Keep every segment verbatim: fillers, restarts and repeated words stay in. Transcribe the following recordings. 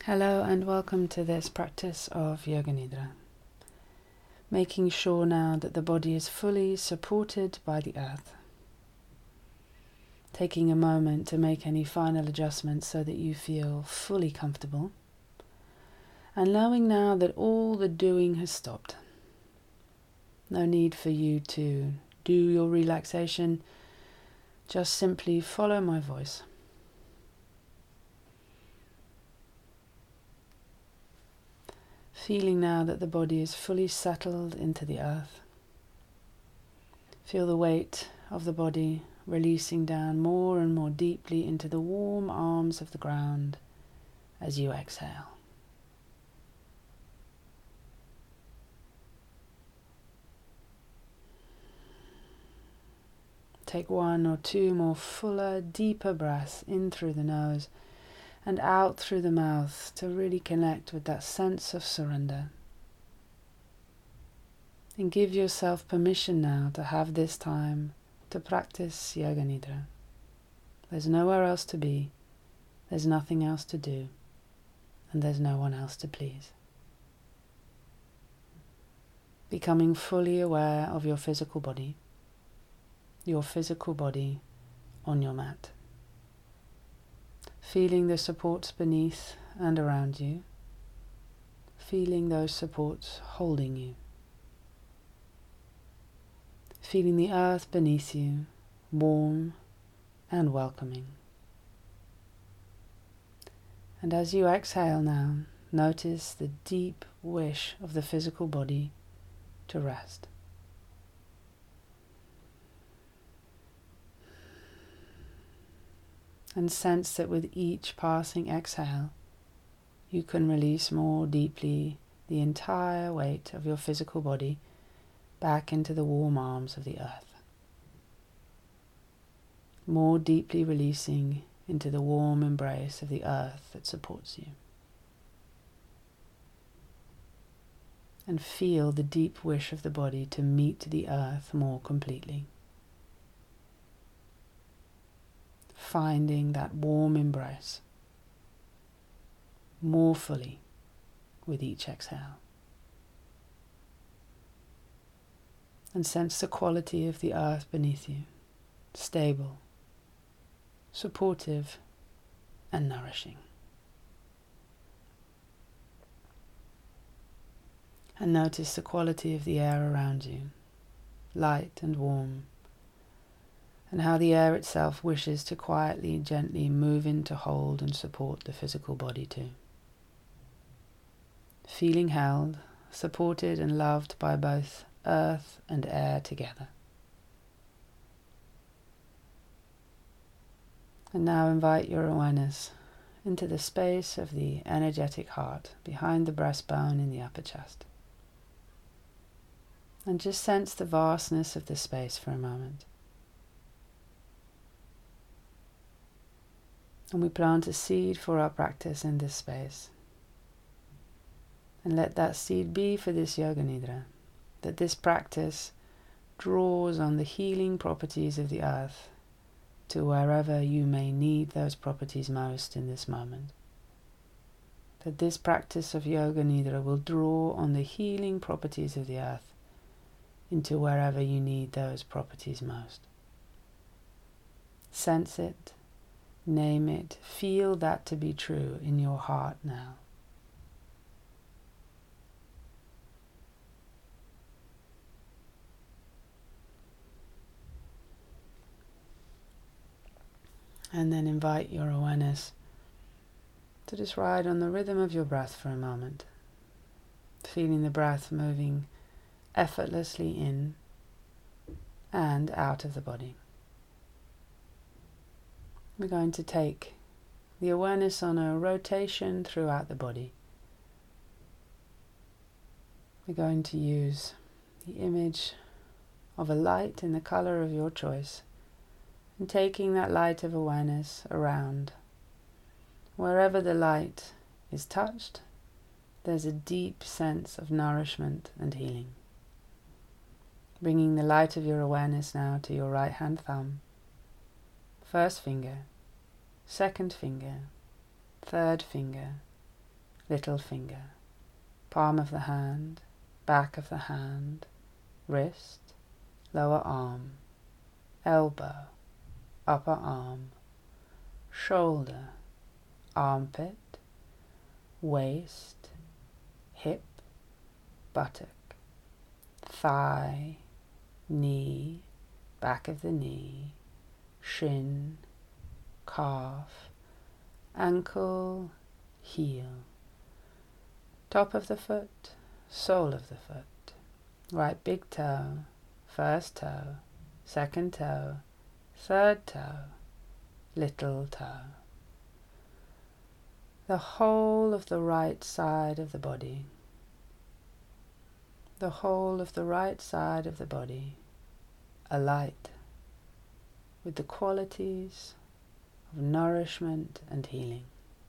Hello and welcome to this practice of Yoga Nidra. Making sure now that the body is fully supported by the earth. Taking a moment to make any final adjustments so that you feel fully comfortable. And knowing now that all the doing has stopped. No need for you to do your relaxation. Just simply follow my voice. Feeling now that the body is fully settled into the earth. Feel the weight of the body releasing down more and more deeply into the warm arms of the ground as you exhale. Take one or two more fuller, deeper breaths in through the nose and out through the mouth to really connect with that sense of surrender. And give yourself permission now to have this time to practice Yoga Nidra. There's nowhere else to be, there's nothing else to do, and there's no one else to please. Becoming fully aware of your physical body, your physical body on your mat. Feeling the supports beneath and around you. Feeling those supports holding you. Feeling the earth beneath you, warm and welcoming. And as you exhale now, notice the deep wish of the physical body to rest. And sense that with each passing exhale, you can release more deeply the entire weight of your physical body back into the warm arms of the earth. More deeply releasing into the warm embrace of the earth that supports you. And feel the deep wish of the body to meet the earth more completely. Finding that warm embrace more fully with each exhale. And sense the quality of the earth beneath you, stable, supportive, and nourishing. And notice the quality of the air around you, light and warm, and how the air itself wishes to quietly, gently move in to hold and support the physical body too. Feeling held, supported and loved by both earth and air together. And now invite your awareness into the space of the energetic heart behind the breastbone in the upper chest. And just sense the vastness of the space for a moment. And we plant a seed for our practice in this space. And let that seed be for this Yoga Nidra, that this practice draws on the healing properties of the earth to wherever you may need those properties most in this moment. That this practice of Yoga Nidra will draw on the healing properties of the earth into wherever you need those properties most. Sense it. Name it, feel that to be true in your heart now. And then invite your awareness to just ride on the rhythm of your breath for a moment. Feeling the breath moving effortlessly in and out of the body. We're going to take the awareness on a rotation throughout the body. We're going to use the image of a light in the color of your choice and taking that light of awareness around. Wherever the light is touched, there's a deep sense of nourishment and healing. Bringing the light of your awareness now to your right hand thumb, first finger, second finger, third finger, little finger, palm of the hand, back of the hand, wrist, lower arm, elbow, upper arm, shoulder, armpit, waist, hip, buttock, thigh, knee, back of the knee, shin, calf, ankle, heel, top of the foot, sole of the foot, right big toe, first toe, second toe, third toe, little toe. The whole of the right side of the body, the whole of the right side of the body, alight with the qualities of nourishment and healing.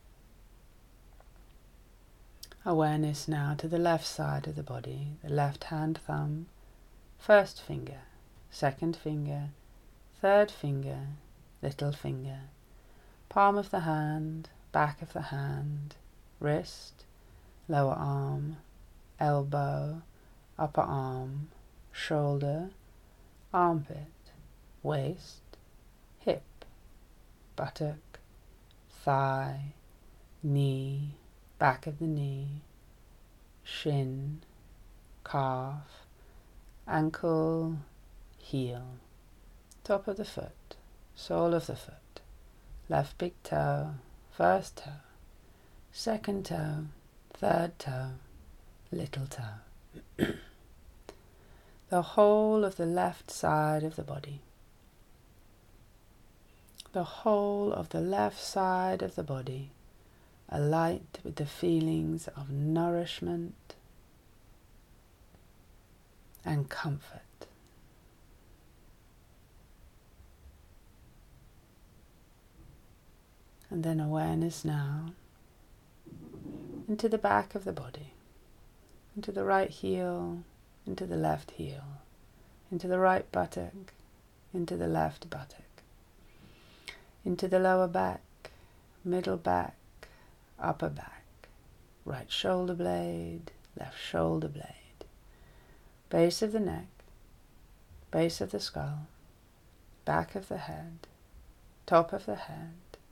Awareness now to the left side of the body, the left hand thumb, first finger, second finger, third finger, little finger, palm of the hand, back of the hand, wrist, lower arm, elbow, upper arm, shoulder, armpit, waist, hip, buttock, thigh, knee, back of the knee, shin, calf, ankle, heel, top of the foot, sole of the foot, left big toe, first toe, second toe, third toe, little toe. The whole of the left side of the body. The whole of the left side of the body, alight with the feelings of nourishment and comfort. And then awareness now into the back of the body, into the right heel, into the left heel, into the right buttock, into the left buttock, into the lower back, middle back, upper back, right shoulder blade, left shoulder blade, base of the neck, base of the skull, back of the head, top of the head,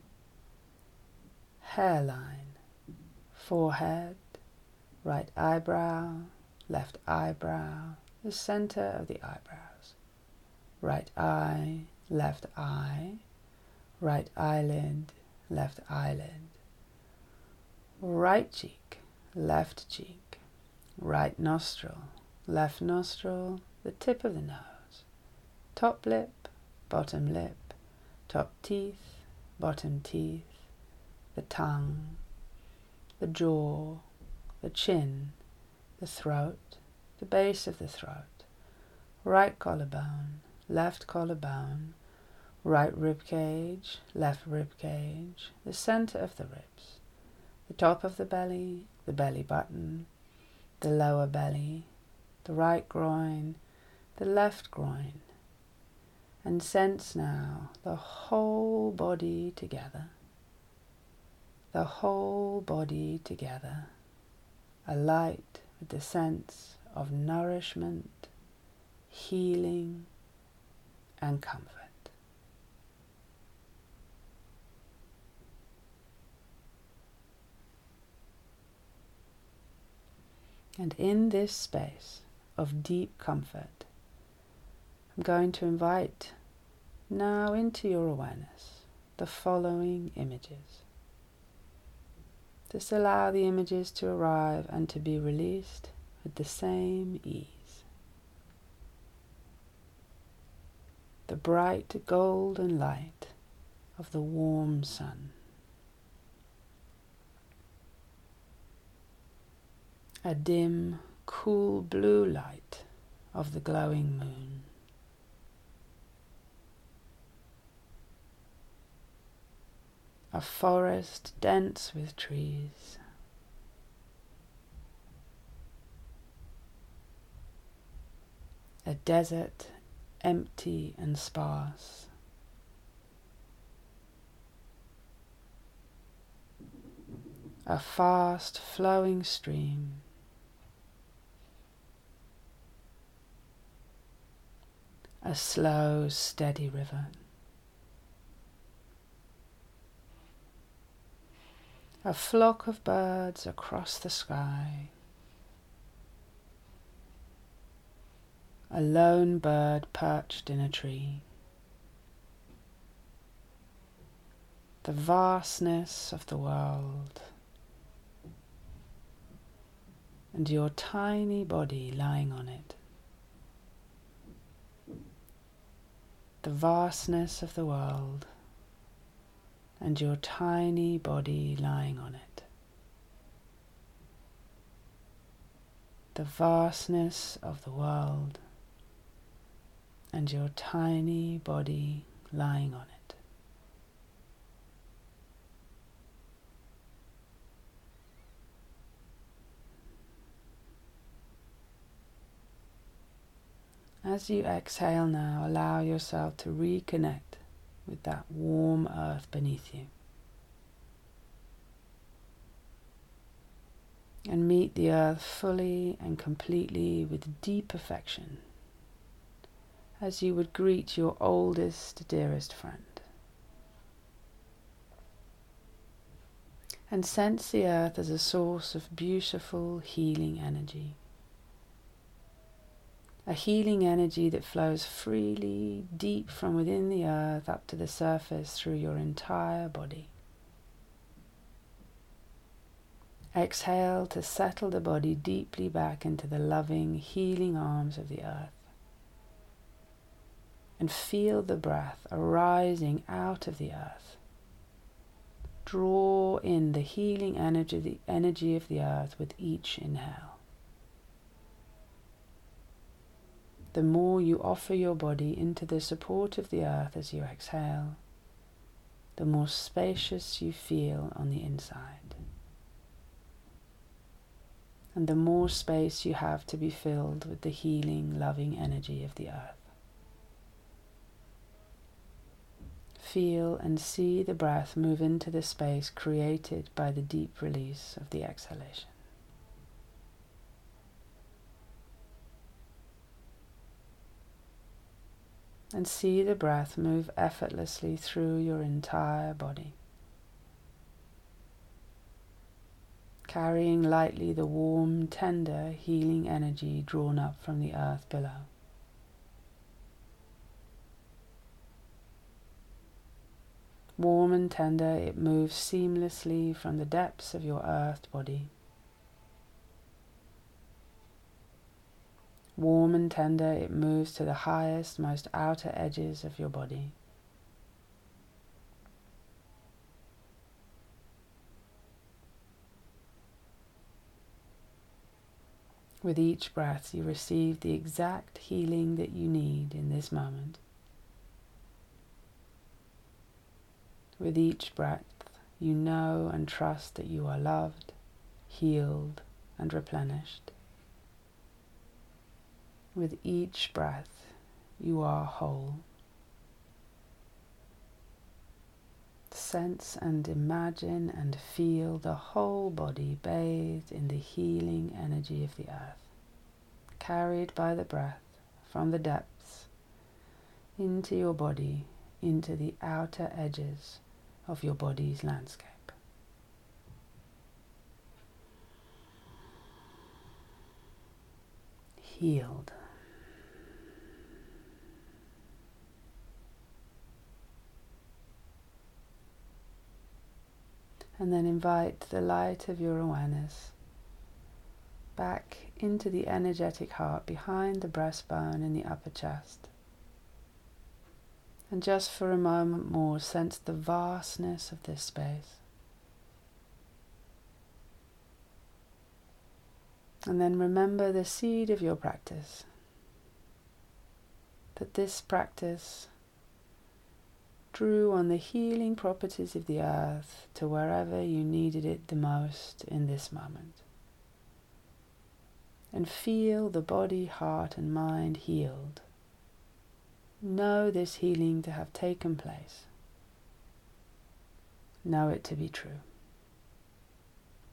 hairline, forehead, right eyebrow, left eyebrow, the center of the eyebrows, right eye, left eye, right eyelid, left eyelid, right cheek, left cheek, right nostril, left nostril, the tip of the nose, top lip, bottom lip, top teeth, bottom teeth, the tongue, the jaw, the chin, the throat, the base of the throat, right collarbone, left collarbone, right rib cage, left rib cage, the center of the ribs, the top of the belly, the belly button, the lower belly, the right groin, the left groin, and sense now the whole body together, the whole body together, alight with the sense of nourishment, healing, and comfort. And in this space of deep comfort, I'm going to invite now into your awareness the following images. Just allow the images to arrive and to be released with the same ease. The bright golden light of the warm sun. A dim, cool blue light of the glowing moon. A forest dense with trees. A desert empty and sparse. a fast flowing stream, a slow, steady river, a flock of birds across the sky, a lone bird perched in a tree. The vastness of the world, and your tiny body lying on it. The vastness of the world, and your tiny body lying on it. The vastness of the world, and your tiny body lying on it. As you exhale now, allow yourself to reconnect with that warm earth beneath you. And meet the earth fully and completely with deep affection, as you would greet your oldest, dearest friend. And sense the earth as a source of beautiful, healing energy. A healing energy that flows freely, deep from within the earth up to the surface through your entire body. Exhale to settle the body deeply back into the loving, healing arms of the earth. And feel the breath arising out of the earth. Draw in the healing energy, the energy of the earth with each inhale. The more you offer your body into the support of the earth as you exhale, the more spacious you feel on the inside. And the more space you have to be filled with the healing, loving energy of the earth. Feel and see the breath move into the space created by the deep release of the exhalation. And see the breath move effortlessly through your entire body, carrying lightly the warm, tender, healing energy drawn up from the earth below. Warm and tender, it moves seamlessly from the depths of your earth body. Warm and tender, it moves to the highest, most outer edges of your body. With each breath, you receive the exact healing that you need in this moment. With each breath, you know and trust that you are loved, healed, and replenished. With each breath, you are whole. Sense and imagine and feel the whole body bathed in the healing energy of the earth, carried by the breath from the depths into your body, into the outer edges of your body's landscape. Healed. And then invite the light of your awareness back into the energetic heart behind the breastbone in the upper chest. And just for a moment more, sense the vastness of this space. And then remember the seed of your practice. That this practice drew on the healing properties of the earth to wherever you needed it the most in this moment. And feel the body, heart, and mind healed. Know this healing to have taken place. Know it to be true.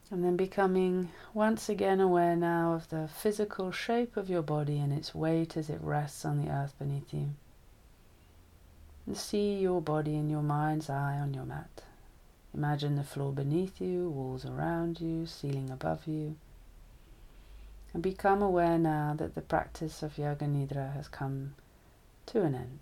And then becoming once again aware now of the physical shape of your body and its weight as it rests on the earth beneath you. And see your body in your mind's eye on your mat. Imagine the floor beneath you, walls around you, ceiling above you. And become aware now that the practice of Yoga Nidra has come to an end.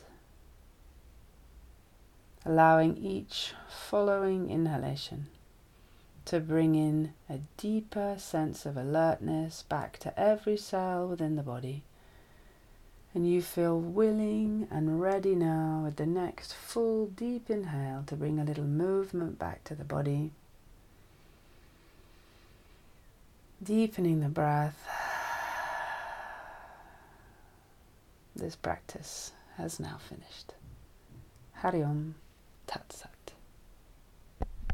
Allowing each following inhalation to bring in a deeper sense of alertness back to every cell within the body. And you feel willing and ready now with the next full deep inhale to bring a little movement back to the body. Deepening the breath. This practice has now finished. Hari Om Tat Sat.